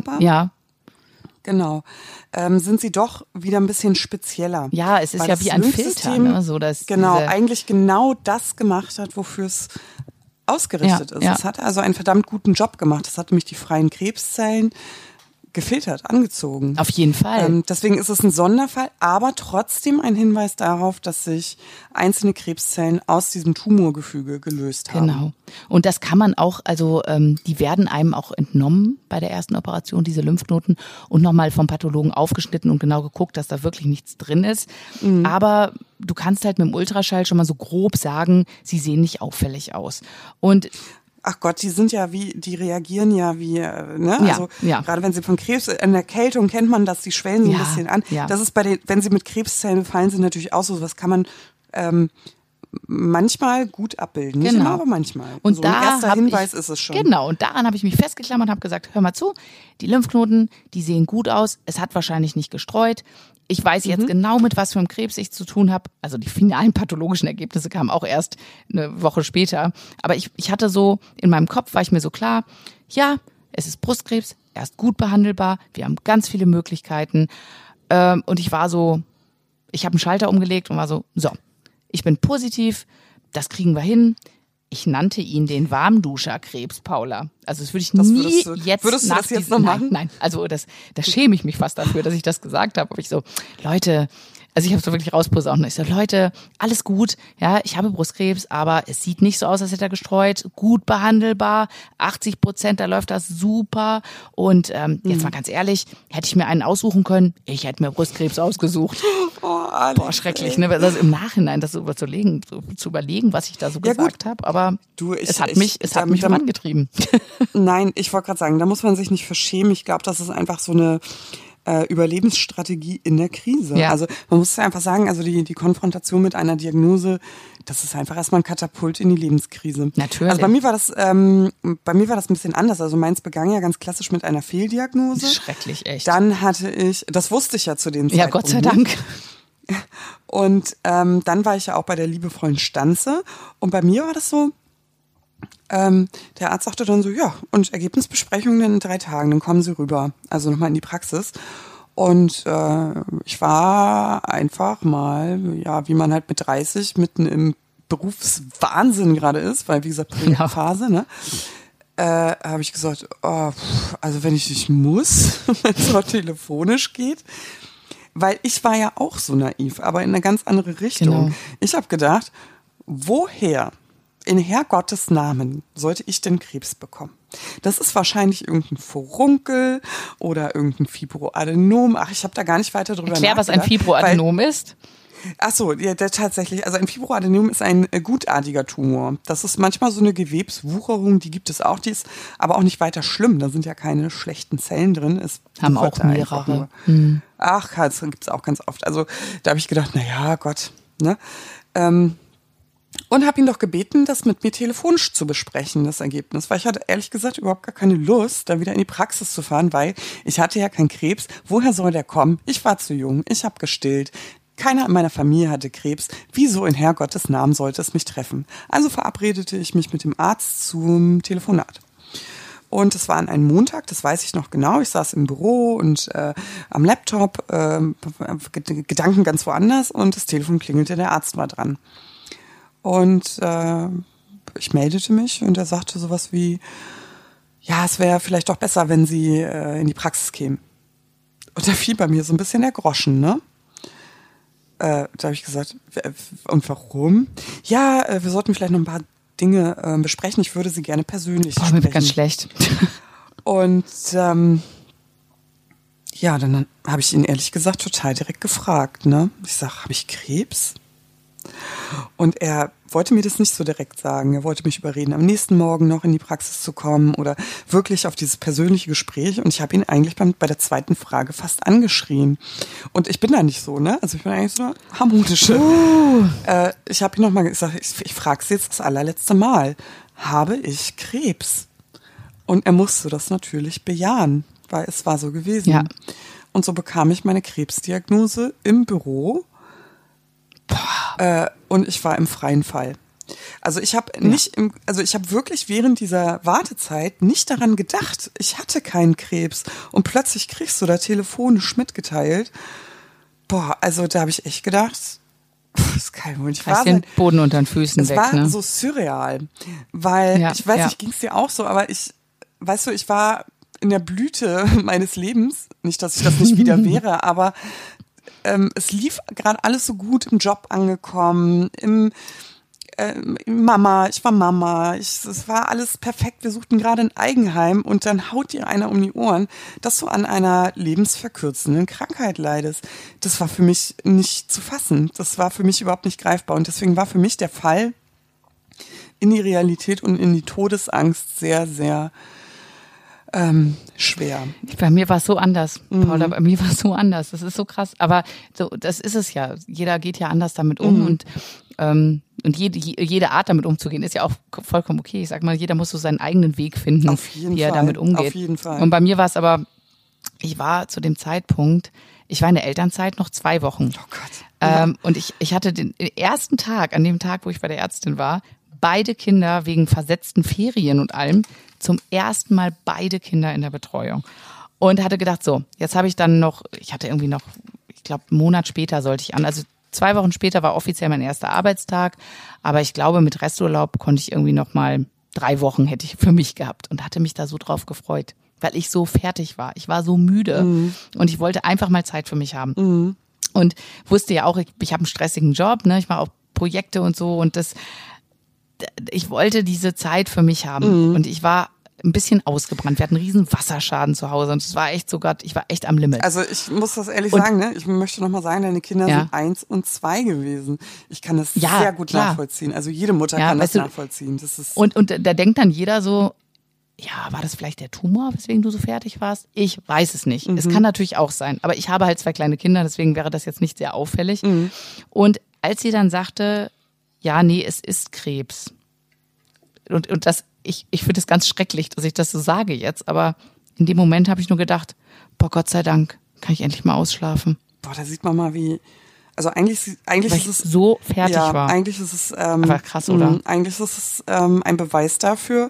genau, sind sie doch wieder ein bisschen spezieller. Ja, es ist ja wie ein Filter, ne? So, dass eigentlich genau das gemacht hat, wofür es ausgerichtet ist. Es hat also einen verdammt guten Job gemacht. Es hat nämlich die freien Krebszellen gefiltert, angezogen. Auf jeden Fall. Deswegen ist es ein Sonderfall, aber trotzdem ein Hinweis darauf, dass sich einzelne Krebszellen aus diesem Tumorgefüge gelöst haben. Genau. Und das kann man auch, also die werden einem auch entnommen bei der ersten Operation, diese Lymphknoten, und nochmal vom Pathologen aufgeschnitten und genau geguckt, dass da wirklich nichts drin ist. Aber du kannst halt mit dem Ultraschall schon mal so grob sagen, sie sehen nicht auffällig aus. Und ach Gott, die reagieren ja wie, ne? Ja, also ja. gerade wenn sie von Krebs, in der Erkältung kennt man das, die schwellen so ein Ja, bisschen an. ja. Das ist wenn sie mit Krebszellen befallen sind, natürlich auch so, was kann man manchmal gut abbilden. Nicht immer, aber manchmal. Und so da ein erster Hinweis ist es schon. Genau, und daran habe ich mich festgeklammert und habe gesagt, hör mal zu, die Lymphknoten, die sehen gut aus, es hat wahrscheinlich nicht gestreut. Ich weiß jetzt genau, mit was für einem Krebs ich zu tun habe. Also die finalen pathologischen Ergebnisse kamen auch erst eine Woche später. Aber ich hatte so, in meinem Kopf war ich mir so klar, ja, es ist Brustkrebs, er ist gut behandelbar, wir haben ganz viele Möglichkeiten. Und ich war so, ich habe einen Schalter umgelegt und war so, ich bin positiv, das kriegen wir hin. Ich nannte ihn den Warmduscherkrebs, Paula. Also das würde ich Würdest du das jetzt noch machen? Nein, also da schäme ich mich fast dafür, dass ich das gesagt habe. Aber ich so, Leute, also ich habe so wirklich rausposaunt. Ich so, Leute, alles gut, ja, ich habe Brustkrebs, aber es sieht nicht so aus, als hätte er gestreut, gut behandelbar, 80%, da läuft das super. Und jetzt mal ganz ehrlich, hätte ich mir einen aussuchen können, ich hätte mir Brustkrebs ausgesucht. Boah, schrecklich, ne? Also im Nachhinein das so zu überlegen, was ich da so gesagt habe, aber es hat mich vorangetrieben. Nein, ich wollte gerade sagen, da muss man sich nicht verschämen. Ich glaube, das ist einfach so eine Überlebensstrategie in der Krise. Ja. Also man muss einfach sagen, also die Konfrontation mit einer Diagnose, das ist einfach erstmal ein Katapult in die Lebenskrise. Natürlich. Also bei mir war das ein bisschen anders. Also meins begann ja ganz klassisch mit einer Fehldiagnose. Schrecklich, echt. Dann hatte ich, das wusste ich ja zu dem Zeitpunkt. Ja, Gott sei Dank. Und dann war ich ja auch bei der liebevollen Stanze. Und bei mir war das so, der Arzt sagte dann so, ja, und Ergebnisbesprechung in 3 Tagen, dann kommen Sie rüber, also nochmal in die Praxis. Und ich war einfach mal, ja, wie man halt mit 30 mitten im Berufswahnsinn gerade ist, weil wie gesagt, Projektphase, ne? Habe ich gesagt, also wenn ich nicht muss, wenn es auch telefonisch geht, weil ich war ja auch so naiv, aber in eine ganz andere Richtung. Genau. Ich habe gedacht, woher in Herrgottes Namen sollte ich denn Krebs bekommen? Das ist wahrscheinlich irgendein Furunkel oder irgendein Fibroadenom. Ach, ich habe da gar nicht weiter drüber nachgedacht. Erklär, was ein Fibroadenom ist. Ach so, ja, tatsächlich. Also ein Fibroadenom ist ein gutartiger Tumor. Das ist manchmal so eine Gewebswucherung, die gibt es auch. Die ist aber auch nicht weiter schlimm. Da sind ja keine schlechten Zellen drin. Es haben auch mehrere. Ach, das gibt's auch ganz oft. Also da habe ich gedacht, na ja, Gott, ne? Und habe ihn doch gebeten, das mit mir telefonisch zu besprechen, das Ergebnis. Weil ich hatte ehrlich gesagt überhaupt gar keine Lust, da wieder in die Praxis zu fahren, weil ich hatte ja keinen Krebs. Woher soll der kommen? Ich war zu jung, ich habe gestillt. Keiner in meiner Familie hatte Krebs. Wieso in Herrgottes Namen sollte es mich treffen? Also verabredete ich mich mit dem Arzt zum Telefonat. Und es war an einem Montag, das weiß ich noch genau. Ich saß im Büro und am Laptop, Gedanken ganz woanders, und das Telefon klingelte, der Arzt war dran. Und ich meldete mich und er sagte sowas wie, ja, es wäre vielleicht doch besser, wenn Sie in die Praxis kämen. Und da fiel bei mir so ein bisschen der Groschen, ne? Da habe ich gesagt, und warum? Ja, wir sollten vielleicht noch ein paar Dinge besprechen. Ich würde Sie gerne persönlich sprechen. Mir wird ganz schlecht. Und ja, dann habe ich ihn ehrlich gesagt total direkt gefragt, ne? Ich sage, habe ich Krebs? Und er wollte mir das nicht so direkt sagen. Er wollte mich überreden, am nächsten Morgen noch in die Praxis zu kommen oder wirklich auf dieses persönliche Gespräch. Und ich habe ihn eigentlich bei der zweiten Frage fast angeschrien. Und ich bin da nicht so, ne? Also ich bin eigentlich so eine harmonische. Ich habe ihn nochmal gesagt, ich frage Sie jetzt das allerletzte Mal. Habe ich Krebs? Und er musste das natürlich bejahen, weil es war so gewesen. Ja. Und so bekam ich meine Krebsdiagnose im Büro. Und ich war im freien Fall. Also ich habe wirklich während dieser Wartezeit nicht daran gedacht, ich hatte keinen Krebs, und plötzlich kriegst du da telefonisch mitgeteilt. Also da habe ich echt gedacht, das ist kein Moment. Ich war den Boden unter den Füßen weg, ne? Es war ne? so surreal, weil ich weiß nicht, ging es dir auch so, aber ich war in der Blüte meines Lebens. Nicht, dass ich das nicht wieder wäre, aber es lief gerade alles so gut, im Job angekommen, Mama, ich war Mama, es war alles perfekt, wir suchten gerade ein Eigenheim und dann haut dir einer um die Ohren, dass du an einer lebensverkürzenden Krankheit leidest. Das war für mich nicht zu fassen, das war für mich überhaupt nicht greifbar und deswegen war für mich der Fall in die Realität und in die Todesangst sehr, sehr schwer. Bei mir war es so anders, Paula, bei mir war es so anders, das ist so krass, aber so, das ist es ja, jeder geht ja anders damit um und jede Art damit umzugehen ist ja auch vollkommen okay. Ich sag mal, jeder muss so seinen eigenen Weg finden, wie er damit umgeht. Auf jeden Fall. Und bei mir war es aber, ich war zu dem Zeitpunkt, ich war in der Elternzeit noch 2 Wochen. Oh Gott. Und ich hatte den ersten Tag, an dem Tag, wo ich bei der Ärztin war, beide Kinder wegen versetzten Ferien und allem, zum ersten Mal beide Kinder in der Betreuung. Und hatte gedacht, so, jetzt habe ich dann noch, ich hatte irgendwie noch, ich glaube, einen Monat später sollte ich an, also 2 Wochen später war offiziell mein erster Arbeitstag, aber ich glaube, mit Resturlaub konnte ich irgendwie noch mal 3 Wochen hätte ich für mich gehabt und hatte mich da so drauf gefreut, weil ich so fertig war. Ich war so müde und ich wollte einfach mal Zeit für mich haben. Und wusste ja auch, ich habe einen stressigen Job, ne, ich mache auch Projekte und so und ich wollte diese Zeit für mich haben und ich war ein bisschen ausgebrannt. Wir hatten einen riesen Wasserschaden zu Hause und es war echt so Gott, ich war echt am Limit. Also ich muss das ehrlich sagen, ne? Ich möchte nochmal sagen, deine Kinder sind 1 und 2 gewesen. Ich kann das sehr gut nachvollziehen. Also jede Mutter kann das nachvollziehen. Das ist und da denkt dann jeder so, ja, war das vielleicht der Tumor, weswegen du so fertig warst? Ich weiß es nicht. Es kann natürlich auch sein. Aber ich habe halt 2 kleine Kinder, deswegen wäre das jetzt nicht sehr auffällig. Und als sie dann sagte, ja, nee, es ist Krebs. Und das, ich finde es ganz schrecklich, dass ich das so sage jetzt, aber in dem Moment habe ich nur gedacht, boah, Gott sei Dank, kann ich endlich mal ausschlafen. Boah, da sieht man mal, wie, also eigentlich weil ist es so fertig war. Eigentlich ist es aber krass, oder? Eigentlich ist es ein Beweis dafür,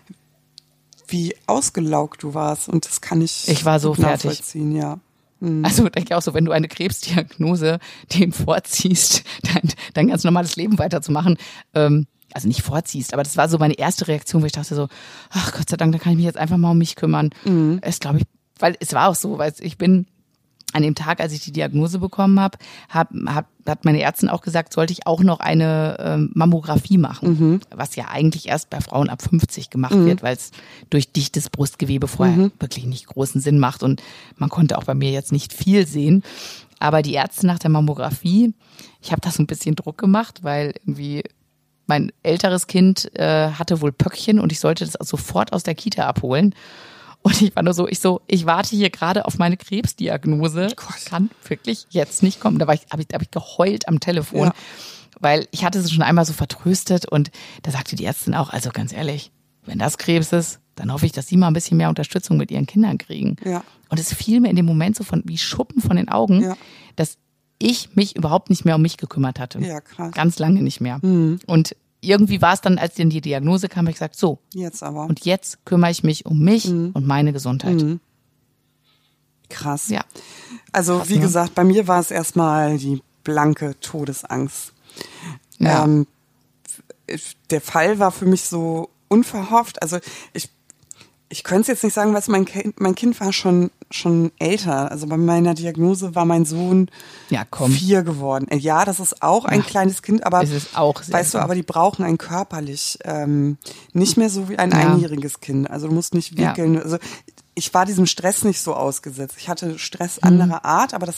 wie ausgelaugt du warst und das kann ich war so fertig. Nachvollziehen, ja. Also denke ich auch so, wenn du eine Krebsdiagnose dem vorziehst, dein ganz normales Leben weiterzumachen, also nicht vorziehst, aber das war so meine erste Reaktion, wo ich dachte so, ach Gott sei Dank, da kann ich mich jetzt einfach mal um mich kümmern. Es glaube ich, weil es war auch so, weil ich bin an dem Tag, als ich die Diagnose bekommen habe, hat meine Ärztin auch gesagt, sollte ich auch noch eine Mammographie machen, was ja eigentlich erst bei Frauen ab 50 gemacht wird, weil es durch dichtes Brustgewebe vorher wirklich nicht großen Sinn macht und man konnte auch bei mir jetzt nicht viel sehen. Aber die Ärzte nach der Mammographie, ich habe da so ein bisschen Druck gemacht, weil irgendwie mein älteres Kind hatte wohl Pöckchen und ich sollte das sofort aus der Kita abholen. Und ich war nur so, ich warte hier gerade auf meine Krebsdiagnose. Kann wirklich jetzt nicht kommen. Da hab ich geheult am Telefon, weil ich hatte sie schon einmal so vertröstet und da sagte die Ärztin auch, also ganz ehrlich, wenn das Krebs ist, dann hoffe ich, dass sie mal ein bisschen mehr Unterstützung mit ihren Kindern kriegen. Ja. Und es fiel mir in dem Moment so wie Schuppen von den Augen, dass ich mich überhaupt nicht mehr um mich gekümmert hatte. Ja, krass. Ganz lange nicht mehr. Und irgendwie war es dann, als dann die Diagnose kam, ich gesagt, so. Jetzt aber. Und jetzt kümmere ich mich um mich und meine Gesundheit. Krass. Ja. Also krass, wie gesagt, bei mir war es erstmal die blanke Todesangst. Ja. Der Fall war für mich so unverhofft. Also ich könnte es jetzt nicht sagen, weil mein Kind war schon älter. Also bei meiner Diagnose war mein Sohn 4 geworden. Ja, das ist auch ein kleines Kind, aber es ist auch sehr weißt du, aber die brauchen einen körperlich nicht mehr so wie ein einjähriges Kind. Also du musst nicht wickeln. Also ich war diesem Stress nicht so ausgesetzt. Ich hatte Stress anderer Art, aber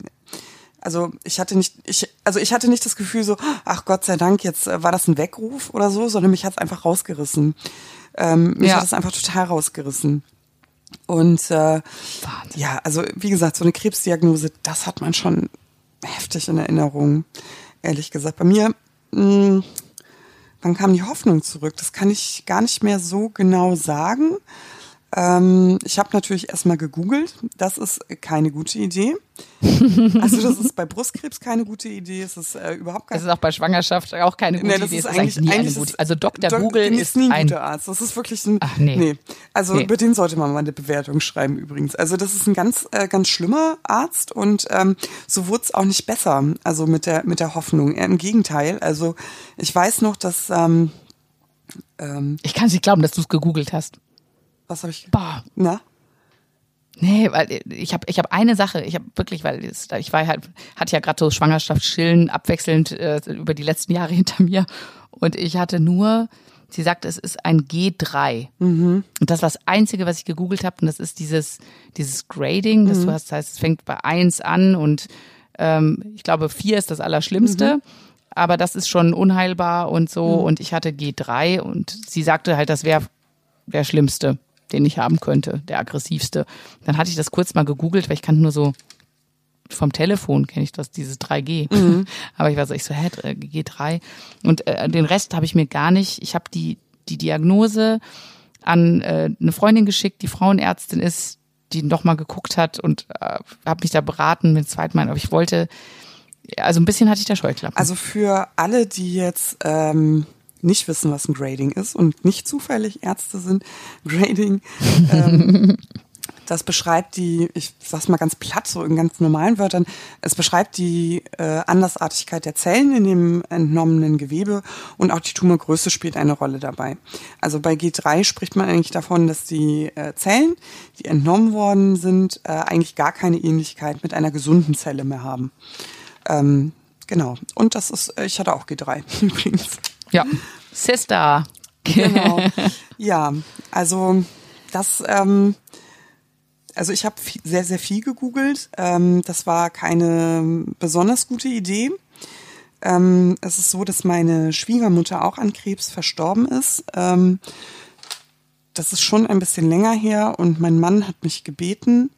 ich hatte nicht das Gefühl so, ach Gott sei Dank, jetzt war das ein Weckruf oder so, sondern mich hat es einfach rausgerissen. Mich hat es einfach total rausgerissen. Und also wie gesagt, so eine Krebsdiagnose, das hat man schon heftig in Erinnerung, ehrlich gesagt. Bei mir, wann kam die Hoffnung zurück? Das kann ich gar nicht mehr so genau sagen. Ich habe natürlich erstmal gegoogelt. Das ist keine gute Idee. Also das ist bei Brustkrebs keine gute Idee. Es ist überhaupt keine. Es ist auch bei Schwangerschaft auch keine gute Idee. Das ist eigentlich nie eine gute. Also Dr. Google ist nie ein guter Arzt. Das ist wirklich ein. Ach, nee. Also über den sollte man mal eine Bewertung schreiben übrigens. Also das ist ein ganz schlimmer Arzt und so wurde es auch nicht besser. Also mit der Hoffnung. Im Gegenteil. Also ich weiß noch, dass ich kann es nicht glauben, dass du es gegoogelt hast. was habe ich? Boah. Na? Nee, weil ich hab eine Sache, ich habe wirklich, ich war halt, hatte ja gerade so Schwangerschaftsschillen abwechselnd über die letzten Jahre hinter mir und ich hatte nur, sie sagt, es ist ein G3. Und das war das Einzige, was ich gegoogelt habe und das ist dieses Grading, das du hast, das heißt, es fängt bei 1 an und ich glaube 4 ist das Allerschlimmste, aber das ist schon unheilbar und so und ich hatte G3 und sie sagte halt, das wäre der Schlimmste, den ich haben könnte, der aggressivste. Dann hatte ich das kurz mal gegoogelt, weil ich kannte nur so vom Telefon kenne ich das, dieses 3G. Aber ich so, G3. Und den Rest habe ich mir gar nicht, ich habe die Diagnose an eine Freundin geschickt, die Frauenärztin ist, die noch mal geguckt hat und habe mich da beraten mit zweitmal. Aber ich wollte, also ein bisschen hatte ich da Scheuklappen. Also für alle, die jetzt nicht wissen, was ein Grading ist und nicht zufällig Ärzte sind, Grading, das beschreibt ich sag's mal ganz platt, so in ganz normalen Wörtern, es beschreibt die Andersartigkeit der Zellen in dem entnommenen Gewebe und auch die Tumorgröße spielt eine Rolle dabei. Also bei G3 spricht man eigentlich davon, dass die Zellen, die entnommen worden sind, eigentlich gar keine Ähnlichkeit mit einer gesunden Zelle mehr haben. Genau. Und ich hatte auch G3 übrigens. Ja, Sister. Genau. Ja, also das, also ich habe sehr, sehr viel gegoogelt. Das war keine besonders gute Idee. Es ist so, dass meine Schwiegermutter auch an Krebs verstorben ist. Das ist schon ein bisschen länger her und mein Mann hat mich gebeten,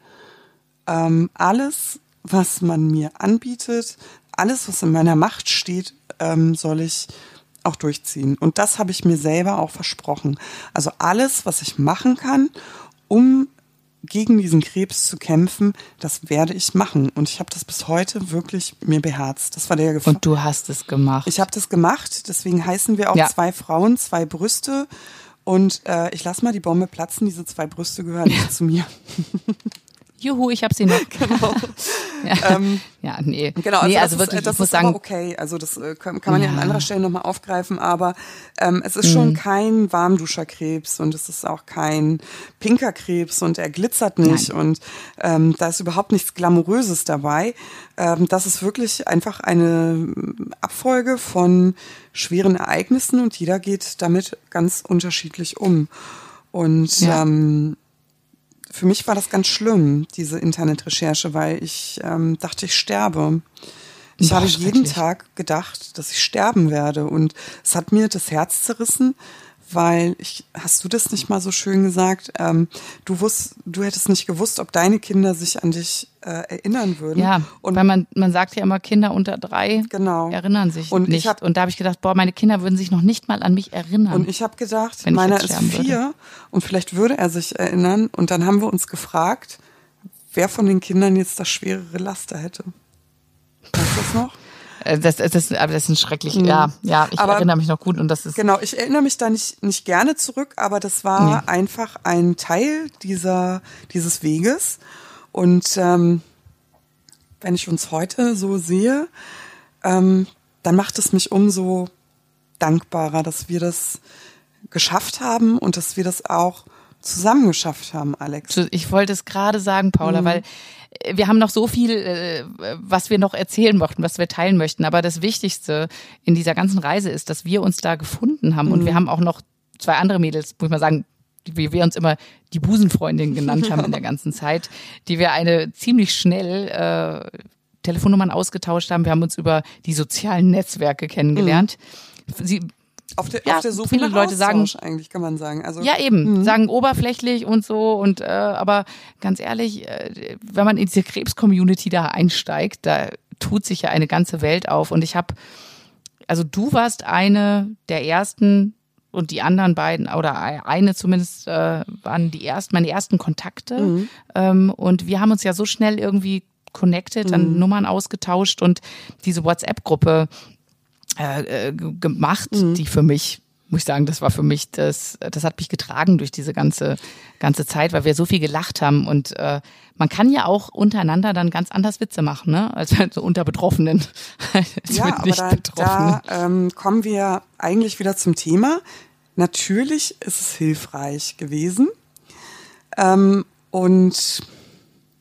alles, was man mir anbietet, alles, was in meiner Macht steht, soll ich auch durchziehen. Und das habe ich mir selber auch versprochen. Also alles, was ich machen kann, um gegen diesen Krebs zu kämpfen, das werde ich machen. Und ich habe das bis heute wirklich mir beherzt. Das war der Gefahr. Und du hast es gemacht. Ich habe das gemacht. Deswegen heißen wir auch 2 Frauen, 2 Brüste. Und ich lasse mal die Bombe platzen. Diese 2 Brüste gehören nicht zu mir. Juhu, ich hab sie noch. Genau. Nee. Genau, also, also wirklich, das ich muss ist sagen, aber okay. Also das kann man ja an anderer Stelle nochmal aufgreifen, aber es ist schon kein Warmduscherkrebs und es ist auch kein pinker Krebs und er glitzert nicht. Nein. Und da ist überhaupt nichts Glamouröses dabei. Das ist wirklich einfach eine Abfolge von schweren Ereignissen und jeder geht damit ganz unterschiedlich um. Und für mich war das ganz schlimm, diese Internetrecherche, weil ich dachte, ich sterbe. Ich habe jeden Tag gedacht, dass ich sterben werde. Und es hat mir das Herz zerrissen, weil hast du das nicht mal so schön gesagt? Du hättest nicht gewusst, ob deine Kinder sich an dich erinnern würden. Ja, und weil man sagt ja immer, Kinder unter 3 erinnern sich und nicht. Und da habe ich gedacht, meine Kinder würden sich noch nicht mal an mich erinnern. Und ich habe gedacht, meiner ist 4 und vielleicht würde er sich erinnern. Und dann haben wir uns gefragt, wer von den Kindern jetzt das schwerere Laster hätte. Weißt du das noch? Das ist ein schrecklich, ich erinnere mich noch gut und das ist. Genau, ich erinnere mich da nicht gerne zurück, aber das war einfach ein Teil dieses Weges. Und wenn ich uns heute so sehe, dann macht es mich umso dankbarer, dass wir das geschafft haben und dass wir das auch zusammen geschafft haben, Alex. Ich wollte es gerade sagen, Paula, weil wir haben noch so viel, was wir noch erzählen möchten, was wir teilen möchten. Aber das Wichtigste in dieser ganzen Reise ist, dass wir uns da gefunden haben. Und wir haben auch noch 2 andere Mädels, muss ich mal sagen, wie wir uns immer die Busenfreundin genannt haben in der ganzen Zeit, die wir eine ziemlich schnell Telefonnummern ausgetauscht haben. Wir haben uns über die sozialen Netzwerke kennengelernt. Auf der Suche viele nach Leute sagen, eigentlich kann man sagen. Also, ja eben, sagen oberflächlich und so und aber ganz ehrlich, wenn man in diese Krebs-Community da einsteigt, da tut sich ja eine ganze Welt auf und du warst eine der ersten und die anderen beiden oder eine zumindest waren meine ersten Kontakte und wir haben uns ja so schnell irgendwie connected, dann Nummern ausgetauscht und diese WhatsApp-Gruppe gemacht, die für mich, muss ich sagen, das war für mich, das hat mich getragen durch diese ganze Zeit, weil wir so viel gelacht haben und man kann ja auch untereinander dann ganz anders Witze machen, ne, als so unter Betroffenen. Ja, aber da kommen wir eigentlich wieder zum Thema. Natürlich ist es hilfreich gewesen und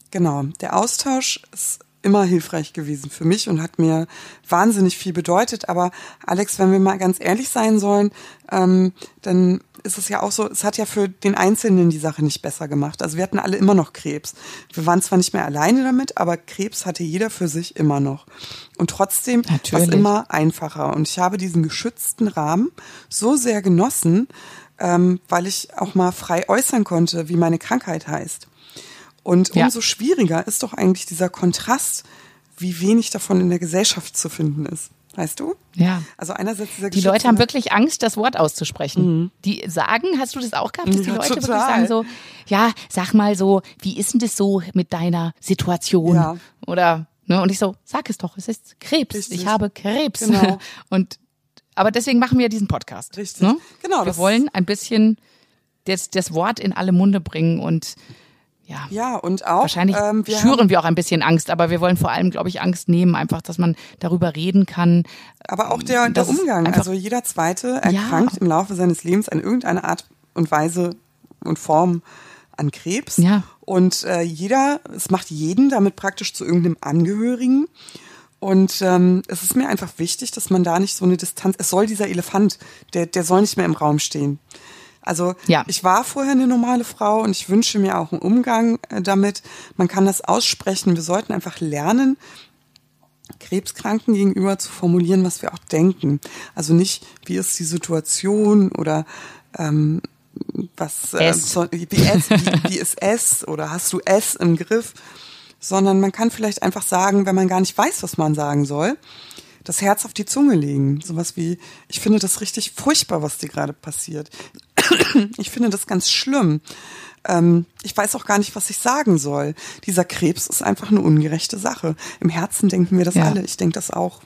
Genau, der Austausch ist immer hilfreich gewesen für mich und hat mir wahnsinnig viel bedeutet. Aber Alex, wenn wir mal ganz ehrlich sein sollen, dann ist es ja auch so, es hat ja für den Einzelnen die Sache nicht besser gemacht. Also wir hatten alle immer noch Krebs. Wir waren zwar nicht mehr alleine damit, aber Krebs hatte jeder für sich immer noch. Und trotzdem war es immer einfacher. Und ich habe diesen geschützten Rahmen so sehr genossen, weil ich auch mal frei äußern konnte, wie meine Krankheit heißt. Und umso schwieriger ist doch eigentlich dieser Kontrast, wie wenig davon in der Gesellschaft zu finden ist. Weißt du? Ja. Also einerseits dieser die Leute haben wirklich Angst, das Wort auszusprechen. Mhm. Die sagen, hast du das auch gehabt, dass die Leute wirklich sagen so, ja, sag mal so, wie ist denn das so mit deiner Situation? Ja. Oder, ne? Und ich so, sag es doch, es ist Krebs. Richtig. Ich habe Krebs. Genau. Aber deswegen machen wir diesen Podcast. Richtig. Ne? Genau. Wir wollen ein bisschen das Wort in alle Munde bringen und ja, und auch wahrscheinlich schüren wir auch ein bisschen Angst, aber wir wollen vor allem, glaube ich, Angst nehmen, einfach, dass man darüber reden kann. Aber auch der Umgang, also jeder Zweite erkrankt im Laufe seines Lebens in irgendeiner Art und Weise und Form an Krebs. Ja. Und es macht jeden damit praktisch zu irgendeinem Angehörigen. Und es ist mir einfach wichtig, dass man da nicht so eine Distanz, es soll dieser Elefant, der soll nicht mehr im Raum stehen. Also ich war vorher eine normale Frau und ich wünsche mir auch einen Umgang damit. Man kann das aussprechen. Wir sollten einfach lernen, Krebskranken gegenüber zu formulieren, was wir auch denken. Also nicht, wie ist die Situation oder wie ist es oder hast du es im Griff, sondern man kann vielleicht einfach sagen, wenn man gar nicht weiß, was man sagen soll, das Herz auf die Zunge legen. Sowas wie, ich finde das richtig furchtbar, was dir gerade passiert. Ich finde das ganz schlimm. Ich weiß auch gar nicht, was ich sagen soll. Dieser Krebs ist einfach eine ungerechte Sache. Im Herzen denken wir das alle. Ich denke das auch.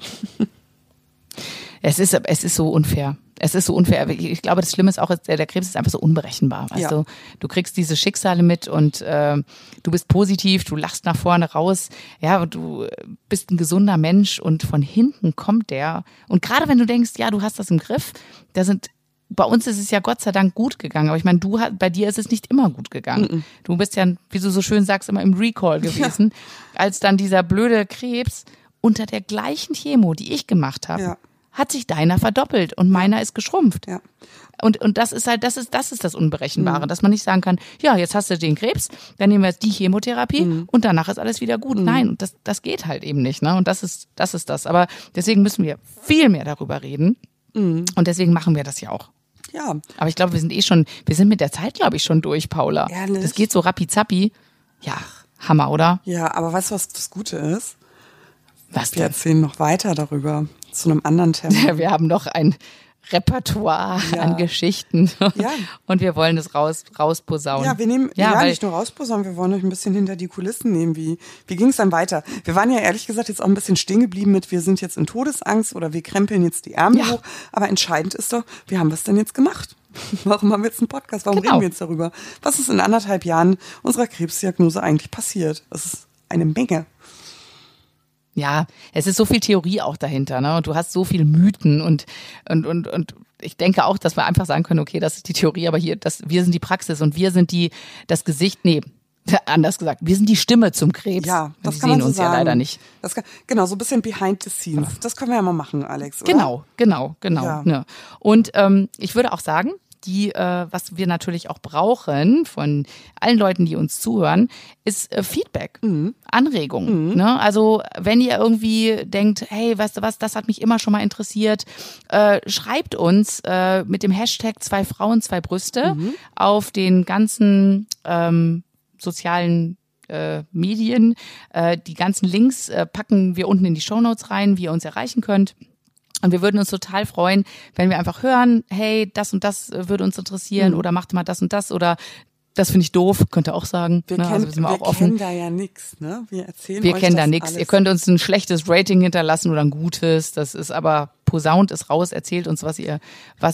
Es ist so unfair. Es ist so unfair. Ich glaube, das Schlimme ist auch, der Krebs ist einfach so unberechenbar. Weißt du? Du kriegst diese Schicksale mit und du bist positiv, du lachst nach vorne raus. Ja, du bist ein gesunder Mensch und von hinten kommt der. Und gerade wenn du denkst, ja, du hast das im Griff, bei uns ist es ja Gott sei Dank gut gegangen. Aber ich meine, bei dir ist es nicht immer gut gegangen. Mm-mm. Du bist ja, wie du so schön sagst, immer im Recall gewesen, als dann dieser blöde Krebs unter der gleichen Chemo, die ich gemacht habe, hat sich deiner verdoppelt und meiner ist geschrumpft. Ja. Und das ist halt, das ist das Unberechenbare, dass man nicht sagen kann, ja, jetzt hast du den Krebs, dann nehmen wir jetzt die Chemotherapie und danach ist alles wieder gut. Nein, das geht halt eben nicht, ne? Und das ist das. Aber deswegen müssen wir viel mehr darüber reden. Und deswegen machen wir das ja auch. Ja. Aber ich glaube, wir sind mit der Zeit, glaube ich, schon durch, Paula. Ehrlich? Das geht so rappi-zappi. Ja, Hammer, oder? Ja, aber weißt du, was das Gute ist? Was wir erzählen noch weiter darüber, zu einem anderen Thema. Wir haben noch ein Repertoire an Geschichten und wir wollen es rausposaunen. Ja, wir nehmen nicht nur rausposaunen, wir wollen euch ein bisschen hinter die Kulissen nehmen. Wie ging es dann weiter? Wir waren ja ehrlich gesagt jetzt auch ein bisschen stehen geblieben mit, wir sind jetzt in Todesangst oder wir krempeln jetzt die Ärmel hoch. Aber entscheidend ist doch, wie haben wir es denn jetzt gemacht? Warum haben wir jetzt einen Podcast? Warum reden wir jetzt darüber? Was ist in 1,5 Jahren unserer Krebsdiagnose eigentlich passiert? Das ist eine Menge. Ja, es ist so viel Theorie auch dahinter, ne? Und du hast so viele Mythen und ich denke auch, dass wir einfach sagen können, okay, das ist die Theorie, aber wir sind die Praxis und wir sind das Gesicht, anders gesagt, wir sind die Stimme zum Krebs. Ja, das kann man so sagen. Die sehen uns ja leider nicht. Genau, so ein bisschen behind the scenes. Das können wir ja mal machen, Alex, oder? Genau. Ja. Ne? Und ich würde auch sagen, was wir natürlich auch brauchen von allen Leuten, die uns zuhören, ist Feedback, Anregungen. Ne? Also wenn ihr irgendwie denkt, hey, weißt du was, das hat mich immer schon mal interessiert, schreibt uns mit dem Hashtag 2 Frauen, 2 Brüste auf den ganzen sozialen Medien. Die ganzen Links packen wir unten in die Shownotes rein, wie ihr uns erreichen könnt. Und wir würden uns total freuen, wenn wir einfach hören, hey, das und das würde uns interessieren oder macht mal das und das oder das finde ich doof, könnt ihr auch sagen. Wir kennen da ja nichts, ne? Wir kennen da nichts. Ihr könnt uns ein schlechtes Rating hinterlassen oder ein gutes. Das ist aber, posaunt es raus, erzählt uns, was ihr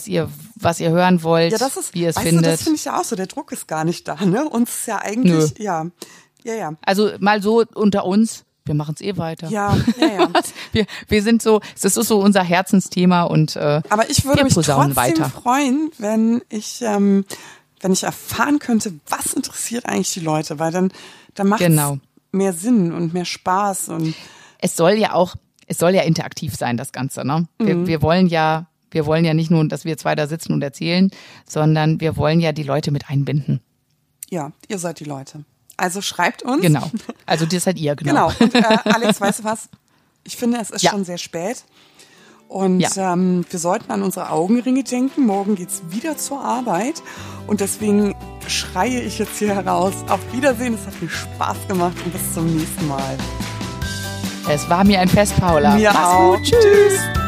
hören wollt, wie ihr es findet. Das finde ich ja auch so, der Druck ist gar nicht da, ne? Uns ist ja eigentlich, ja. Also mal so unter uns. Wir machen es weiter. Ja. Wir sind so, es ist so unser Herzensthema und aber ich würde mich trotzdem weiter freuen, wenn ich erfahren könnte, was interessiert eigentlich die Leute, weil dann mehr Sinn und mehr Spaß und es soll ja interaktiv sein, das Ganze, ne? Wir wollen ja nicht nur, dass wir zwei da sitzen und erzählen, sondern wir wollen ja die Leute mit einbinden. Ja, ihr seid die Leute. Also schreibt uns. Genau. Also das seid ihr, genau. Genau. Und Alex, weißt du was? Ich finde, es ist schon sehr spät. Und wir sollten an unsere Augenringe denken. Morgen geht's wieder zur Arbeit. Und deswegen schreie ich jetzt hier heraus. Auf Wiedersehen, es hat mir Spaß gemacht und bis zum nächsten Mal. Es war mir ein Fest, Paula. Mir Mach's auch. gut. Tschüss.